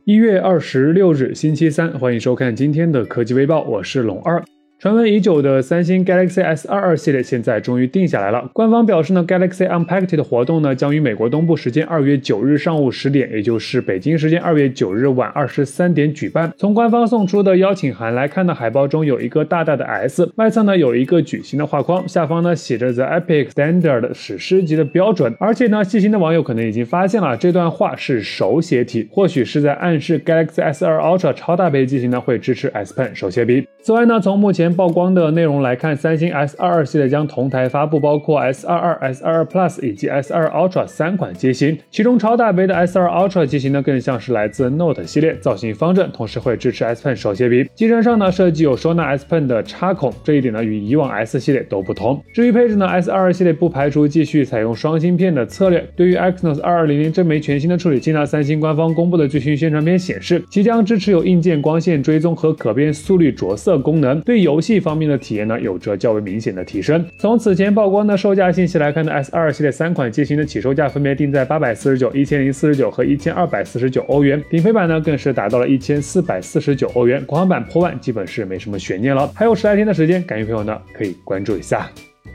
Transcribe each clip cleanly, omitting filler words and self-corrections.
1月26日星期三，欢迎收看今天的科技微报，我是龙二。传闻已久的三星 Galaxy S22 系列现在终于定下来了。官方表示呢 ，Galaxy Unpacked 的活动呢将于美国东部时间2月9日上午10点，也就是北京时间2月9日晚23点举办。从官方送出的邀请函来看呢，海报中有一个大大的 S， 外侧呢有一个矩形的画框，下方呢写着 The Epic Standard 史诗级的标准。而且呢，细心的网友可能已经发现了这段话是手写体，或许是在暗示 Galaxy S22 Ultra 超大杯机型呢会支持 S Pen 手写笔。此外呢，从目前曝光的内容来看，三星 S22 系列将同台发布包括 S22、S22 Plus 以及 S22 Ultra 3款机型，其中超大杯的 S22 Ultra 机型呢更像是来自 Note 系列，造型方正，同时会支持 S Pen 手写笔。机身上呢设计有收纳 S Pen 的插孔，这一点呢与以往 S 系列都不同。至于配置呢 ，S22 系列不排除继续采用双芯片的策略。对于 Exynos 2200这枚全新的处理器呢，三星官方公布的最新宣传片显示，其将支持有硬件光线追踪和可变速率着色功能，对游戏方面的体验呢有着较为明显的提升。从此前曝光的售价信息来看呢 ，S22 系列3款机型的起售价分别定在849、1049和1249欧元，顶配版呢更是达到了1449欧元，国行版破万基本是没什么悬念了。还有10来天的时间，感兴趣朋友呢可以关注一下。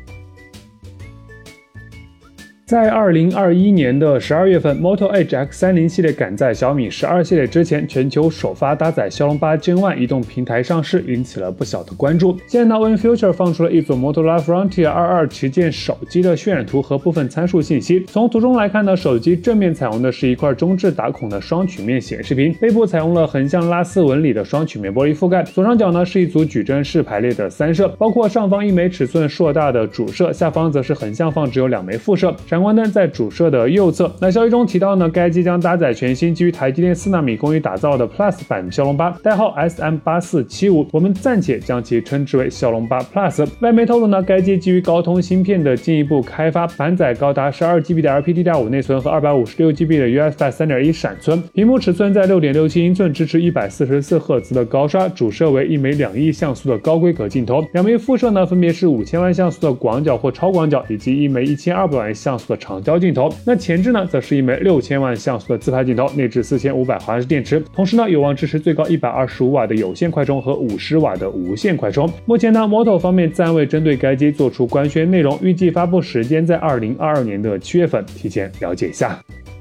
在2021年的12月份 Moto Edge X30 系列赶在小米12系列之前，全球首发搭载骁龙8 Gen 1移动平台上市，引起了不小的关注。现在呢 WinFuture 放出了一组 Motorola Frontier 22旗舰手机的渲染图和部分参数信息。从图中来看呢，手机正面采用的是一块中置打孔的双曲面显示屏，背部采用了横向拉丝纹理的双曲面玻璃覆盖，左上角呢是一组矩阵式排列的三摄，包括上方一枚尺寸硕大的主摄，下方则是横向放置有2枚副摄，闪光灯在主摄的右侧。那消息中提到呢，该机将搭载全新基于台积电4纳米工艺打造的 Plus 版骁龙8，代号 SM8475， 我们暂且将其称之为骁龙8 Plus。外媒透露呢，该机基于高通芯片的进一步开发，满载高达12GB 的 LPDDR5 内存和 256GB 的 UFS 3.1 闪存，屏幕尺寸在 6.67 英寸，支持144赫兹的高刷，主摄为一枚2亿像素的高规格镜头，2枚副摄呢分别是5000万像素的广角或超广角，以及一枚1200万像素的长焦镜头。那前置呢则是一枚6000万像素的自拍镜头，内置4500毫安时电池，同时呢有望支持最高125瓦的有线快充和50瓦的无线快充。目前呢 Moto 方面暂未针对该机做出官宣内容，预计发布时间在2022年的7月份，提前了解一下。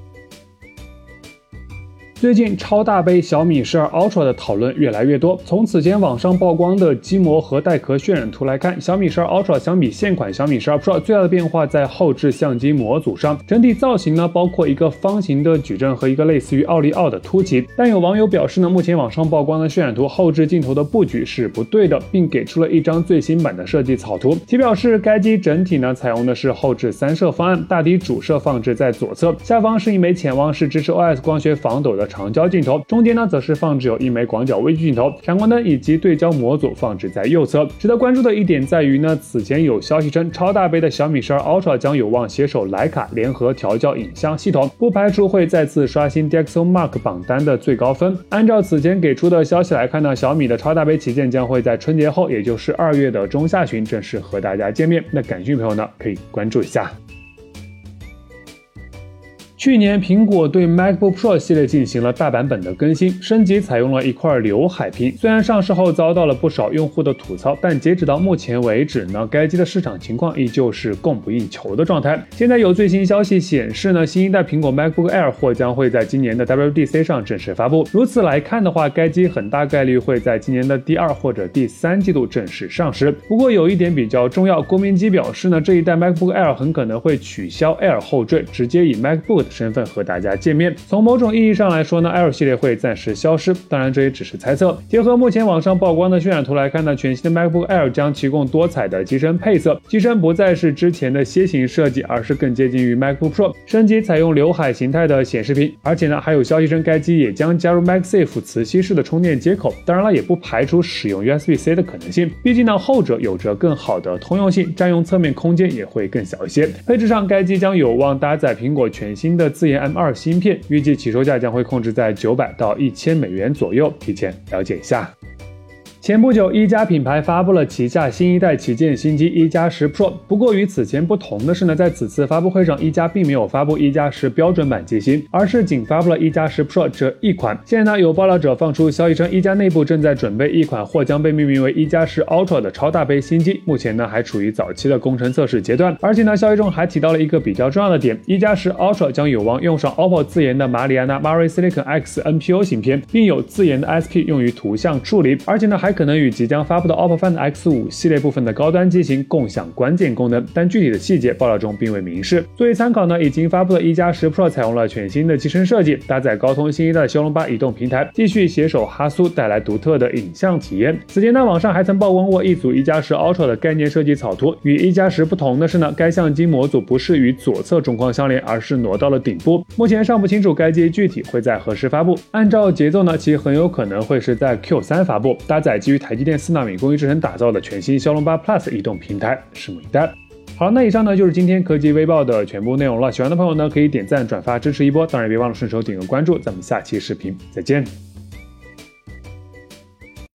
最近超大杯小米12 Ultra 的讨论越来越多。从此前网上曝光的机模和带壳渲染图来看，小米12 Ultra 相比现款小米12 Pro 最大的变化在后置相机模组上，整体造型呢包括一个方形的矩阵和一个类似于奥利奥的凸起。但有网友表示呢，目前网上曝光的渲染图后置镜头的布局是不对的，并给出了一张最新版的设计草图。其表示该机整体呢采用的是后置3摄方案，大底主摄放置在左侧，下方是一枚潜望式支持 OS 光学防抖的长焦镜头，中间呢则是放置有一枚广角微距镜头，闪光灯以及对焦模组放置在右侧。值得关注的一点在于呢，此前有消息称超大杯的小米12 Ultra 将有望携手徕卡联合调教影像系统，不排除会再次刷新 DxOMark 榜单的最高分。按照此前给出的消息来看呢，小米的超大杯旗舰将会在春节后，也就是2月的中下旬正式和大家见面。那感兴趣朋友呢可以关注一下。去年苹果对 MacBook Pro 系列进行了大版本的更新，升级采用了一块刘海屏。虽然上市后遭到了不少用户的吐槽，但截止到目前为止呢，该机的市场情况依旧是供不应求的状态。现在有最新消息显示呢，新一代苹果 MacBook Air 或将会在今年的 WWDC 上正式发布。如此来看的话，该机很大概率会在今年的第2或者第3季度正式上市。不过有一点比较重要，郭明基表示呢，这一代 MacBook Air 很可能会取消 Air 后缀，直接以 MacBook 身份和大家见面。从某种意义上来说呢 ，Air 系列会暂时消失，当然这也只是猜测。结合目前网上曝光的渲染图来看呢，全新的 MacBook Air 将提供多彩的机身配色，机身不再是之前的楔形设计，而是更接近于 MacBook Pro， 升级采用刘海形态的显示屏，而且呢还有消息称该机也将加入 MagSafe 磁吸式的充电接口，当然了也不排除使用 USB-C 的可能性，毕竟呢后者有着更好的通用性，占用侧面空间也会更小一些。配置上该机将有望搭载苹果全新的自研 M2 芯片，预计起售价将会控制在900到1000美元左右，提前了解一下。 前不久，一加品牌发布了旗下新一代旗舰新机一加10 Pro。不过与此前不同的是呢，在此次发布会上，一加并没有发布一加10标准版机型，而是仅发布了一加10 Pro 这一款。现在呢，有爆料者放出消息称，一加内部正在准备一款或将被命名为一加10 Ultra 的超大杯新机，目前呢还处于早期的工程测试阶段。而且呢，消息中还提到了一个比较重要的点，一加10 Ultra 将有望用上 OPPO 自研的马里亚纳 Mari Silicon X NPU 芯片，并有自研的 SP 用于图像处理，而且呢还可能与即将发布的 OPPO Find X5 系列部分的高端机型共享关键功能，但具体的细节爆料中并未明示。作为参考呢，已经发布的一加10 Pro 采用了全新的机身设计，搭载高通新一代骁龙8移动平台，继续携手哈苏带来独特的影像体验。此前呢，网上还曾曝光过一组一加10 Ultra 的概念设计草图，与一加10不同的是呢，该相机模组不是与左侧中框相连，而是挪到了顶部。目前尚不清楚该机具体会在何时发布，按照节奏呢，其很有可能会是在 Q3 发布，搭载基于台积电4纳米工艺制程打造的全新骁龙8 Plus 移动平台，拭目以待。好了，那以上呢就是今天科技微报的全部内容了。喜欢的朋友呢可以点赞转发支持一波，当然别忘了顺手点个关注。咱们下期视频再见。